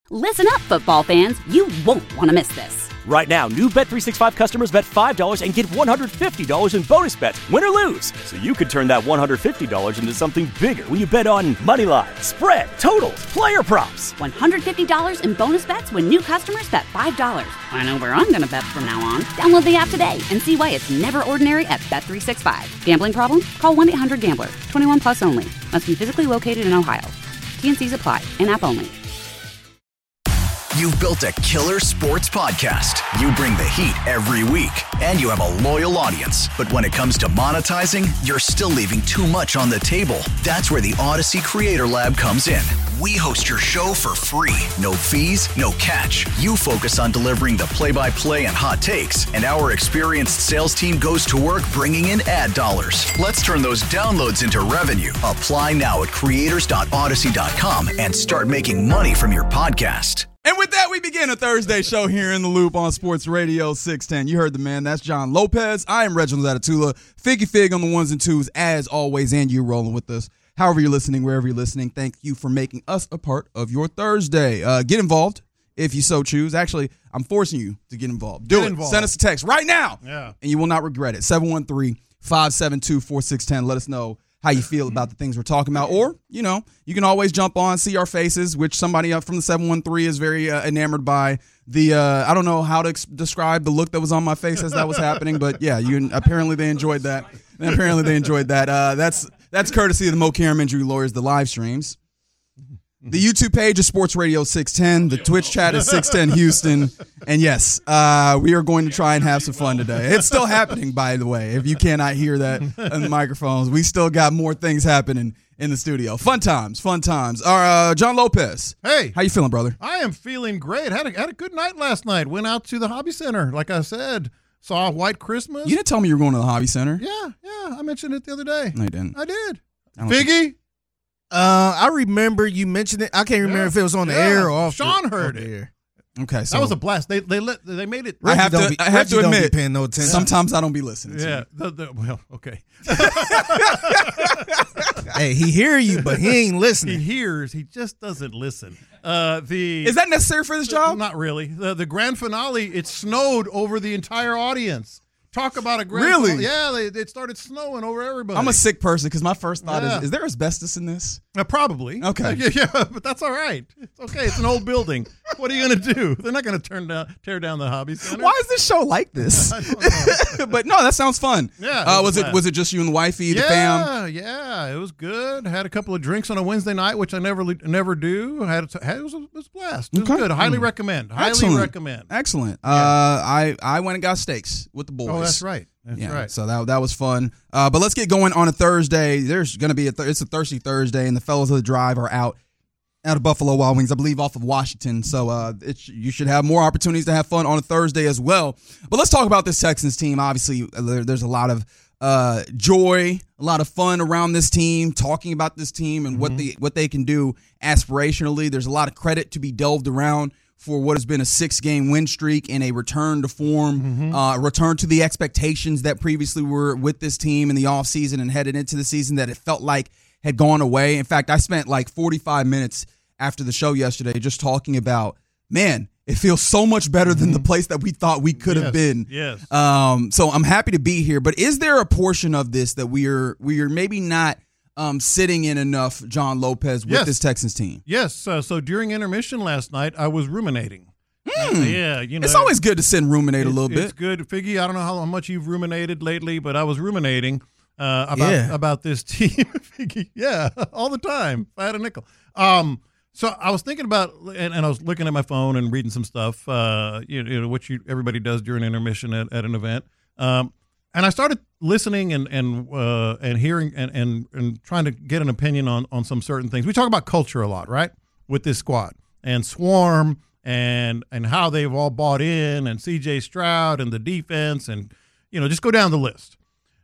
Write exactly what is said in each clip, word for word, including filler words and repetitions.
Listen up, football fans. You won't want to miss this. Right now, new Bet three sixty-five customers bet five dollars and get one hundred fifty dollars in bonus bets, win or lose. So you could turn that one hundred fifty dollars into something bigger when you bet on money line, spread, totals, player props. one hundred fifty dollars in bonus bets when new customers bet five dollars. I know where I'm going to bet from now on. Download the app today and see why it's never ordinary at Bet three sixty-five. Gambling problem? Call one eight hundred gambler. twenty-one plus only. Must be physically located in Ohio. T N Cs apply. In-app only. You've built a killer sports podcast. You bring the heat every week, and you have a loyal audience. But when it comes to monetizing, you're still leaving too much on the table. That's where the Odyssey Creator Lab comes in. We host your show for free. No fees, no catch. You focus on delivering the play-by-play and hot takes, and our experienced sales team goes to work bringing in ad dollars. Let's turn those downloads into revenue. Apply now at creators dot odyssey dot com and start making money from your podcast. And with that, we begin a Thursday show here in the Loop on Sports Radio six ten. You heard the man. That's John Lopez. I am Reginald Atatula. Figgy Fig on the ones and twos, as always, and you rolling with us. However you're listening, wherever you're listening, thank you for making us a part of your Thursday. Uh, get involved if you so choose. Actually, I'm forcing you to get involved. Do get it. Involved. Send us a text right now, yeah. and you will not regret it. seven one three, five seven two, four six one zero. Let us know how you feel about the things we're talking about. Or, you know, you can always jump on, see our faces, which somebody up from the seven one three is very uh, enamored by. The uh, I don't know how to ex- describe the look that was on my face as that was happening, but yeah, you apparently they enjoyed that. Apparently they enjoyed that. Uh, that's that's courtesy of the Mo Karam Injury Lawyers, the live streams. The YouTube page is Sports Radio six ten. The Twitch chat is six ten Houston. And yes, uh, we are going to try and have some fun today. It's still happening, by the way, if you cannot hear that in the microphones. We still got more things happening in the studio. Fun times, fun times. Uh, John Lopez. Hey. How you feeling, brother? I am feeling great. Had a, had a good night last night. Went out to the Hobby Center, like I said. Saw White Christmas. You didn't tell me you were going to the Hobby Center. Yeah, yeah. I mentioned it the other day. No, you didn't. I did. I don't Figgy? think- Uh, I remember you mentioned it. I can't remember Yeah. if it was on the Yeah. air or off. Sean the, heard off the it. air. Okay, so That was a blast. They they let they made it. I have Reggie don't to. be- I have Reggie to don't be admit, paying no attention. sometimes I don't be listening. To Yeah. you. The, the, well, okay. Hey, he hear you, but he ain't He listening. hears. He just doesn't listen. Uh, the Is that necessary for this job? Not really. The, the grand finale, it snowed over the entire audience. Talk about a grand Really? finale. Yeah, they, it started snowing over everybody. I'm a sick person because my first thought Yeah. is: is there asbestos in this? Uh, probably. Okay. Yeah, yeah, but that's all right. It's okay. It's an old building. What are you going to do? They're not going to turn down, tear down the Hobby Center. Why is this show like this? I don't know. But no, that sounds fun. Yeah, it Uh, was was a it blast. was it just you and the wifey, the fam? Yeah, yeah, it was good. Had a couple of drinks on a Wednesday night, which I never never do. Had, had it was a, it was a blast. It was Okay. good. Highly recommend. Highly Excellent. recommend. Excellent. Uh, I I went and got steaks with the boys. Oh, that's right. That's yeah, right. so that that was fun. Uh, but let's get going on a Thursday. There's going to be a th- it's a thirsty Thursday, and the fellas of the drive are out out of Buffalo Wild Wings, I believe, off of Washington. So uh, it, you should have more opportunities to have fun on a Thursday as well. But let's talk about this Texans team. Obviously, there, there's a lot of uh, joy, a lot of fun around this team, talking about this team and Mm-hmm. what they what they can do aspirationally. There's a lot of credit to be delved around for what has been a six-game win streak and a return to form, Mm-hmm. uh, return to the expectations that previously were with this team in the offseason and headed into the season that it felt like had gone away. In fact, I spent like forty-five minutes after the show yesterday just talking about, man, it feels so much better than the place that we thought we could have Yes, been. yes. Um, so I'm happy to be here. But is there a portion of this that we are we are maybe not um, sitting in enough, John Lopez, with Yes. this Texans team? Yes. Uh, so during intermission last night, I was ruminating. Uh, yeah, you know, It's always good to sit and ruminate a little It's bit. good, Figgy. I don't know how much you've ruminated lately, but I was ruminating uh, about Yeah. about this team. Figgy, yeah, all the time. If I had a nickel. Um, so I was thinking about, and, and I was looking at my phone and reading some stuff. Uh, you, you know, which you, everybody does during intermission at, at an event. Um, and I started listening and and uh, and hearing and, and and trying to get an opinion on on some certain things. We talk about culture a lot, right? With this squad and Swarm. And and how they've all bought in, and C J Stroud and the defense, and you know, just go down the list.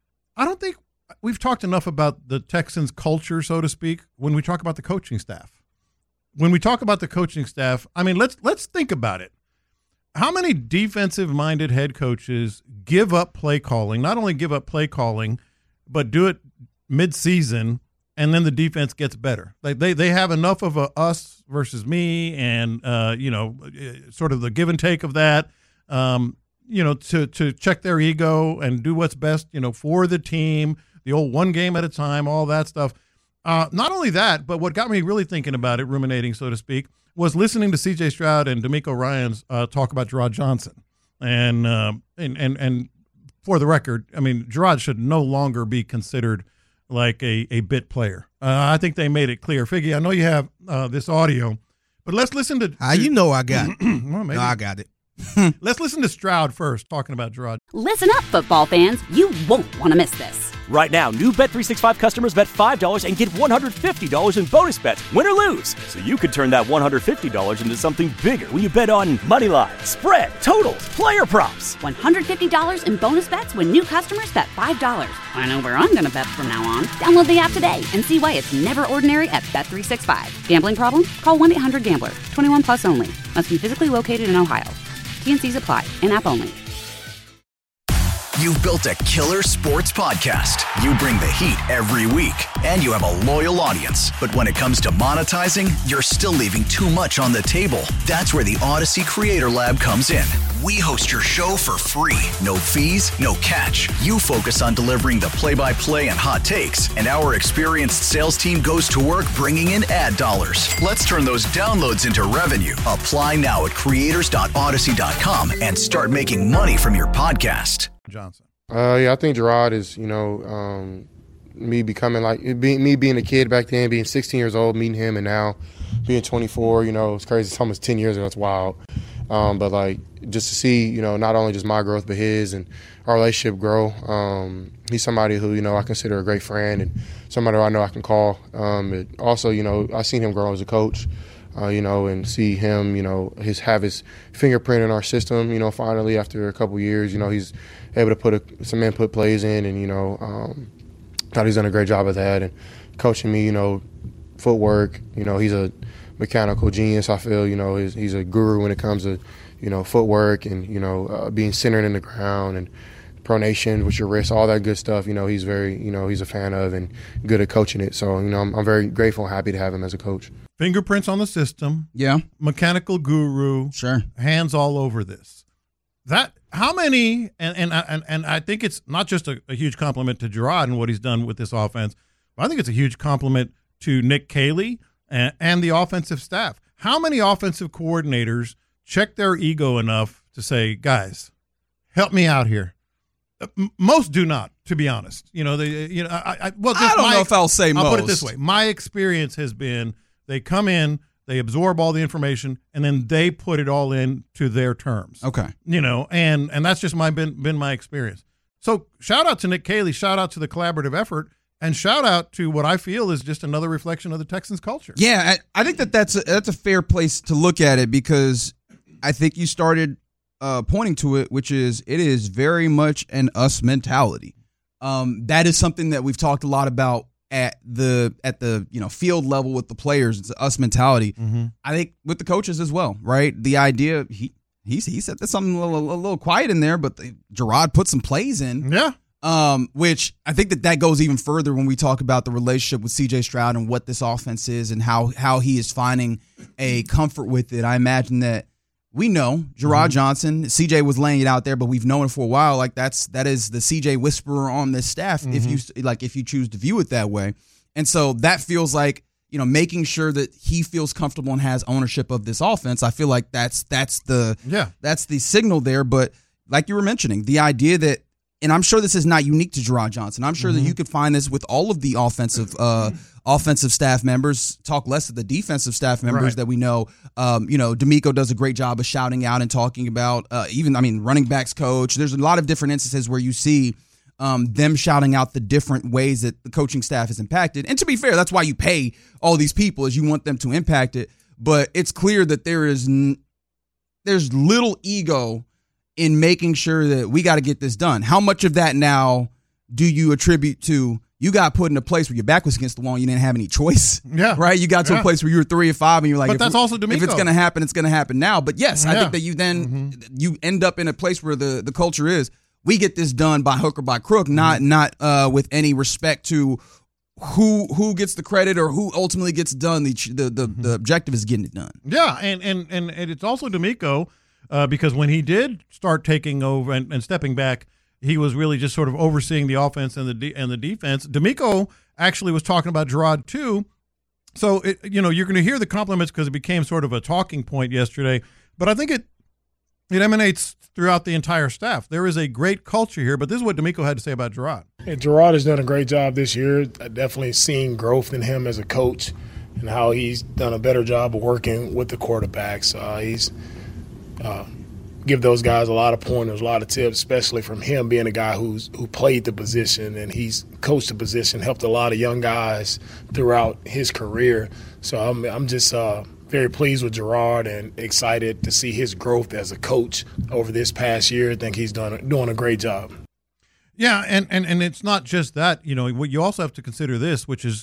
I don't think we've talked enough about the Texans' culture, so to speak, when we talk about the coaching staff. When we talk about the coaching staff, I mean, let's let's think about it. How many defensive-minded head coaches give up play calling? Not only give up play calling, but do it mid-season and then the defense gets better. Like they, they have enough of a us versus me, and uh, you know, sort of the give and take of that. Um, you know, to to check their ego and do what's best, you know, for the team. The old one game at a time, all that stuff. Uh, not only that, but what got me really thinking about it, ruminating, so to speak, was listening to C J Stroud and D'Amico Ryans uh, talk about Gerard Johnson. And, uh, and and and for the record, I mean, Gerard should no longer be considered like a, a bit player. Uh, I think they made it clear. Figgy, I know you have uh, this audio, but let's listen to. How you know I got it? Well, maybe. No, I got it. Let's listen to Stroud first, talking about Gerard. Listen up, football fans. You won't want to miss this. Right now, new Bet three sixty-five customers bet five dollars and get one hundred fifty dollars in bonus bets, win or lose. So you could turn that one hundred fifty dollars into something bigger when you bet on money line, spread, totals, player props. one hundred fifty dollars in bonus bets when new customers bet five dollars. I know where I'm going to bet from now on. Download the app today and see why it's never ordinary at Bet three sixty-five. Gambling problem? Call one eight hundred gambler. twenty-one plus only. Must be physically located in Ohio. T N Cs apply. In-app only. You've built a killer sports podcast. You bring the heat every week, and you have a loyal audience. But when it comes to monetizing, you're still leaving too much on the table. That's where the Odyssey Creator Lab comes in. We host your show for free. No fees, no catch. You focus on delivering the play-by-play and hot takes, and our experienced sales team goes to work bringing in ad dollars. Let's turn those downloads into revenue. Apply now at creators dot odyssey dot com and start making money from your podcast. Johnson. Uh, yeah, I think Gerard is, you know, um, me becoming like being, me being a kid back then, being sixteen years old, meeting him, and now being twenty-four. You know, it's crazy. It's almost ten years ago. It's wild. Um, but like just to see, you know, not only just my growth but his and our relationship grow. Um, he's somebody who, you know, I consider a great friend and somebody who I know I can call. Um, but also, you know, I've seen him grow as a coach. Uh, you know, and see him, you know, his have his fingerprint in our system. You know, finally after a couple years, you know, he's able to put a, some input plays in, and you know, um, thought he's done a great job of that and coaching me. You know, footwork. You know, he's a mechanical genius. I feel. You know, he's, he's a guru when it comes to, you know, footwork and you know uh, being centered in the ground and pronation with your wrist, all that good stuff. You know, he's very, you know, he's a fan of and good at coaching it. So you know, I'm, I'm very grateful and happy to have him as a coach. Fingerprints on the system. Yeah. Mechanical guru. Sure. Hands all over this. That how many and and and, and I think it's not just a, a huge compliment to Gerard and what he's done with this offense, but I think it's a huge compliment to Nick Caley and, and the offensive staff. How many offensive coordinators check their ego enough to say, guys, help me out here? Most do not, to be honest. You know, they you know I, I well I don't my, know if I'll say I'll most. put it this way. My experience has been they come in, they absorb all the information, and then they put it all in to their terms. Okay. You know, and and that's just my been been my experience. So shout out to Nick Caley, shout out to the collaborative effort, and shout out to what I feel is just another reflection of the Texans culture. Yeah, I, I think that that's a, that's a fair place to look at it because I think you started uh, pointing to it, which is it is very much an us mentality. Um, that is something that we've talked a lot about at the at the you know field level with the players. It's us mentality. Mm-hmm. I think with the coaches as well, right? The idea he he he said there's something a little, a little quiet in there, but the, Gerard put some plays in. Yeah. Um, which I think that that goes even further when we talk about the relationship with C J Stroud and what this offense is and how how he is finding a comfort with it. I imagine that we know Gerard mm-hmm. Johnson, C J was laying it out there, but we've known it for a while. Like that's that is the C J whisperer on this staff. Mm-hmm. If you like, if you choose to view it that way, and so that feels like you know making sure that he feels comfortable and has ownership of this offense. I feel like that's that's the yeah that's the signal there. But like you were mentioning, the idea that. And I'm sure this is not unique to Gerard Johnson. I'm sure mm-hmm. that you could find this with all of the offensive uh, offensive staff members. Talk less of the defensive staff members right. that we know. Um, you know, D'Amico does a great job of shouting out and talking about uh, even, I mean, running backs coach. There's a lot of different instances where you see um, them shouting out the different ways that the coaching staff is impacted. And to be fair, that's why you pay all these people is you want them to impact it. But it's clear that there is n- there's little ego in making sure that we got to get this done. How much of that now do you attribute to you got put in a place where your back was against the wall and you didn't have any choice? Yeah. Right? You got to yeah. a place where you were three or five and you're like, but if, that's also D'Amico. if it's going to happen, it's going to happen now. But yes, yeah. I think that you then mm-hmm. you end up in a place where the, the culture is we get this done by hook or by crook, not mm-hmm. not uh, with any respect to who who gets the credit or who ultimately gets done. The the the, the objective is getting it done. Yeah, and and and, and it's also DeMeco uh, because when he did start taking over and, and stepping back, he was really just sort of overseeing the offense and the de- and the defense. DeMeco actually was talking about Gerard too. So, it, you know, you're going to hear the compliments because it became sort of a talking point yesterday. But I think it it emanates throughout the entire staff. There is a great culture here, but this is what DeMeco had to say about Gerard. Yeah, Gerard has done a great job this year. I definitely seen growth in him as a coach and how he's done a better job of working with the quarterbacks. Uh, he's uh, give those guys a lot of pointers, a lot of tips, especially from him being a guy who's who played the position and he's coached the position, helped a lot of young guys throughout his career. So I'm I'm just uh, very pleased with Gerard and excited to see his growth as a coach over this past year. I think he's done doing a great job. Yeah, and, and, and it's not just that. You know, you also have to consider this, which is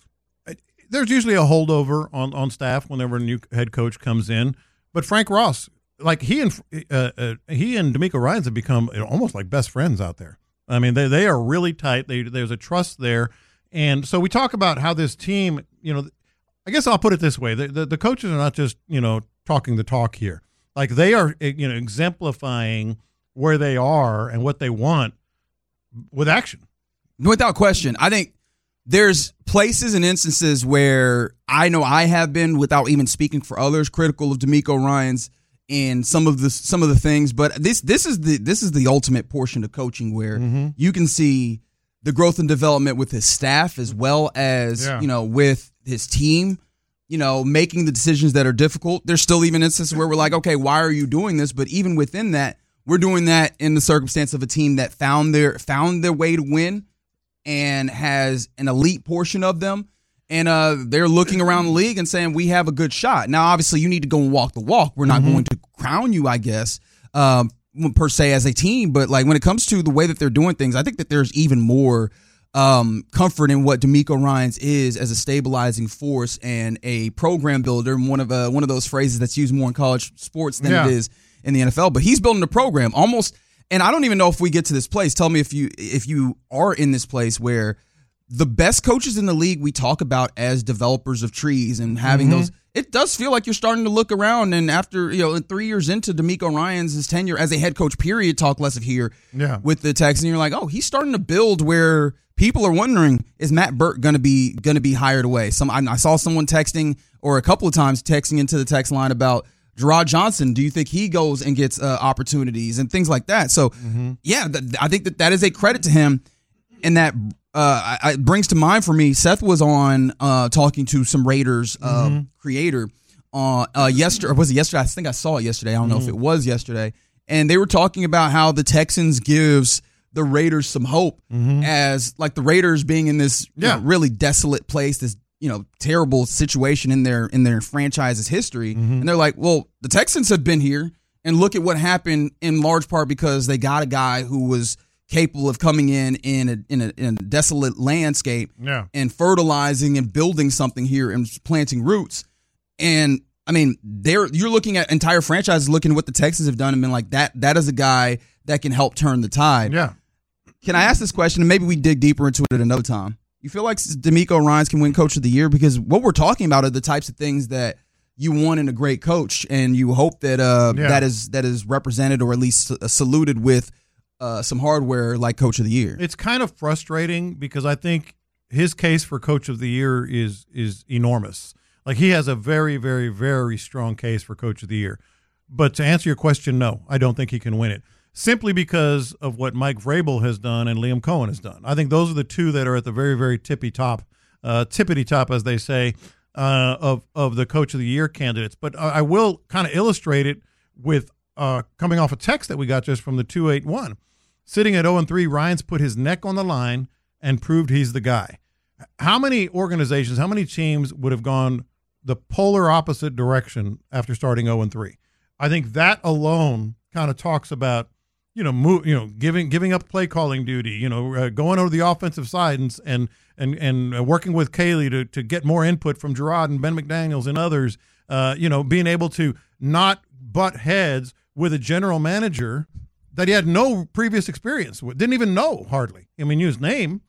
there's usually a holdover on, on staff whenever a new head coach comes in. But Frank Ross, like he and uh, uh, he and DeMeco Ryans have become almost like best friends out there. I mean, they they are really tight. They, there's a trust there, and so we talk about how this team. You know, I guess I'll put it this way: the the, the coaches are not just you know talking the talk here. Like they are you know exemplifying where they are and what they want with action. Without question, I think there's places and instances where I know I have been, without even speaking for others, critical of DeMeco Ryans and some of the some of the things. But this this is the this is the ultimate portion of coaching where mm-hmm. you can see the growth and development with his staff as well as yeah. you know with his team. You know, making the decisions that are difficult. There's still even instances where we're like, okay, why are you doing this? But even within that, we're doing that in the circumstance of a team that found their found their way to win and has an elite portion of them. And uh, they're looking around the league and saying, we have a good shot. Now, obviously, you need to go and walk the walk. We're not mm-hmm. going to crown you, I guess, um, per se as a team. But like when it comes to the way that they're doing things, I think that there's even more um, comfort in what DeMeco Ryans is as a stabilizing force and a program builder. One of uh, one of those phrases that's used more in college sports than yeah. it is in the N F L. But he's building a program almost. And I don't even know if we get to this place. Tell me if you if you are in this place where the best coaches in the league we talk about as developers of trees and having mm-hmm. those. It does feel like you're starting to look around, and after you know three years into DeMeco Ryans' tenure as a head coach, period, talk less of here yeah. with the Texans. You're like, oh, he's starting to build where people are wondering, is Matt Burke going to be going to be hired away? Some I, I saw someone texting or a couple of times texting into the text line about Gerard Johnson. Do you think he goes and gets uh, opportunities and things like that? So, mm-hmm. yeah, th- I think that that is a credit to him, and that uh, I, it brings to mind for me. Seth was on uh, talking to some Raiders uh, mm-hmm. creator uh, uh, yesterday. Or was it yesterday? I think I saw it yesterday. I don't mm-hmm. know if it was yesterday. And they were talking about how the Texans gives the Raiders some hope mm-hmm. as like the Raiders being in this yeah. you know, really desolate place, this you know, terrible situation in their in their franchise's history. Mm-hmm. And they're like, well, the Texans have been here, and look at what happened in large part because they got a guy who was capable of coming in in a, in a, in a desolate landscape yeah. and fertilizing and building something here and planting roots. And I mean, they're you're looking at entire franchises looking at what the Texans have done and been like, that that is a guy that can help turn the tide. Yeah. Can I ask this question, and maybe we dig deeper into it at another time? You feel like DeMeco Ryans can win Coach of the Year? Because what we're talking about are the types of things that you want in a great coach, and you hope that uh, yeah. that is that is represented or at least saluted with uh, some hardware like Coach of the Year. It's kind of frustrating because I think his case for Coach of the Year is is enormous. Like he has a very, very, very strong case for Coach of the Year. But to answer your question, no, I don't think he can win it. Simply because of what Mike Vrabel has done and Liam Cohen has done. I think those are the two that are at the very, very tippy top, uh, tippity top, as they say, uh, of of the Coach of the Year candidates. But I will kind of illustrate it with uh, coming off a text that we got just from the two eight one. Sitting at oh and three, Ryans put his neck on the line and proved he's the guy. How many organizations, how many teams would have gone the polar opposite direction after starting oh and three? I think that alone kind of talks about You know, move, you know, giving giving up play calling duty. You know, uh, going over the offensive side and and and and uh, working with Kaylee to to get more input from Gerard and Ben McDaniels and others. Uh, you know, being able to not butt heads with a general manager that he had no previous experience with, didn't even know hardly. I mean, knew his name,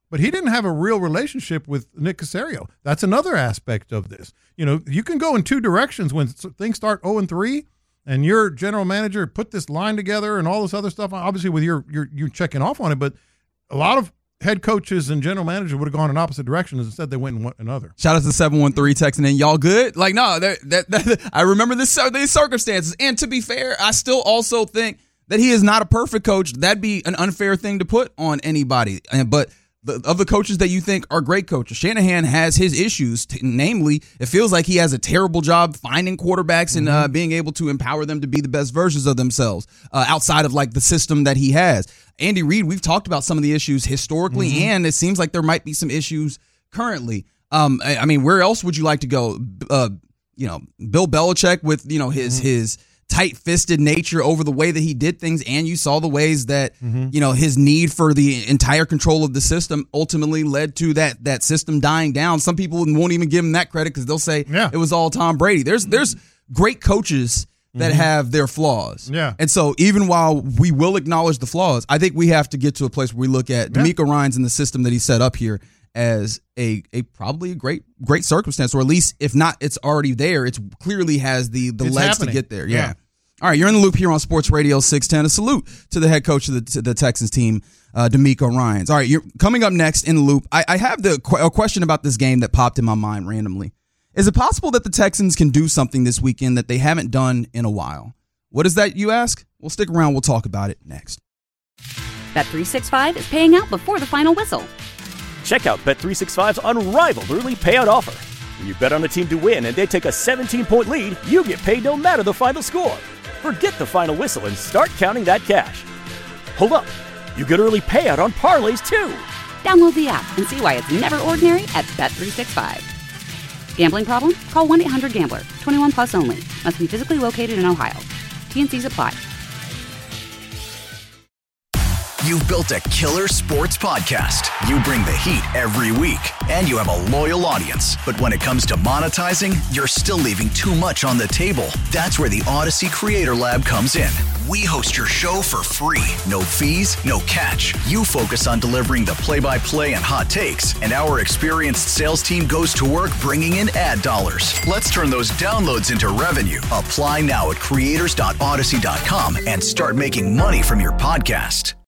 but he didn't have a real relationship with Nick Caserio. That's another aspect of this. You know, you can go in two directions when things start oh and three, and your general manager put this line together and all this other stuff. Obviously, with your your you checking off on it, but a lot of head coaches and general managers would have gone in opposite directions. Instead, they went in one another. Shout out to seven one three texting in. Y'all good? Like, no, that, that, that, I remember this, these circumstances. And to be fair, I still also think that he is not a perfect coach. That'd be an unfair thing to put on anybody. But the, of the coaches that you think are great coaches, Shanahan has his issues. T- namely, it feels like he has a terrible job finding quarterbacks mm-hmm. and uh, being able to empower them to be the best versions of themselves uh, outside of like the system that he has. Andy Reid, we've talked about some of the issues historically, mm-hmm. and it seems like there might be some issues currently. Um, I, I mean, where else would you like to go? Uh, you know, Bill Belichick with you know his mm-hmm. his. tight-fisted nature over the way that he did things, and you saw the ways that mm-hmm. you know his need for the entire control of the system ultimately led to that that system dying down. Some people won't even give him that credit because they'll say yeah. it was all Tom Brady. There's there's great coaches that mm-hmm. have their flaws, yeah. And so even while we will acknowledge the flaws, I think we have to get to a place where we look at yeah. DeMeco Ryans and the system that he set up here as a a probably a great great circumstance, or at least if not, it's already there. It's clearly has the the it's legs happening. to get there. Yeah. yeah. All right, you're in the loop here on Sports Radio six ten. A salute to the head coach of the, to the Texans team, uh, DeMeco Ryans. All right, you're coming up next in the loop. I, I have the a question about this game that popped in my mind randomly. Is it possible that the Texans can do something this weekend that they haven't done in a while? What is that, you ask? Well, stick around. We'll talk about it next. Bet three sixty-five is paying out before the final whistle. Check out Bet three sixty-five's unrivaled early payout offer. When you bet on a team to win and they take a seventeen-point lead, you get paid no matter the final score. Forget the final whistle and start counting that cash. Hold up. You get early payout on parlays, too. Download the app and see why it's never ordinary at Bet three sixty-five. Gambling problem? Call one eight hundred gambler. twenty-one plus only. Must be physically located in Ohio. T N Cs apply. You've built a killer sports podcast. You bring the heat every week, and you have a loyal audience. But when it comes to monetizing, you're still leaving too much on the table. That's where the Odyssey Creator Lab comes in. We host your show for free. No fees, no catch. You focus on delivering the play-by-play and hot takes, and our experienced sales team goes to work bringing in ad dollars. Let's turn those downloads into revenue. Apply now at creators dot odyssey dot com and start making money from your podcast.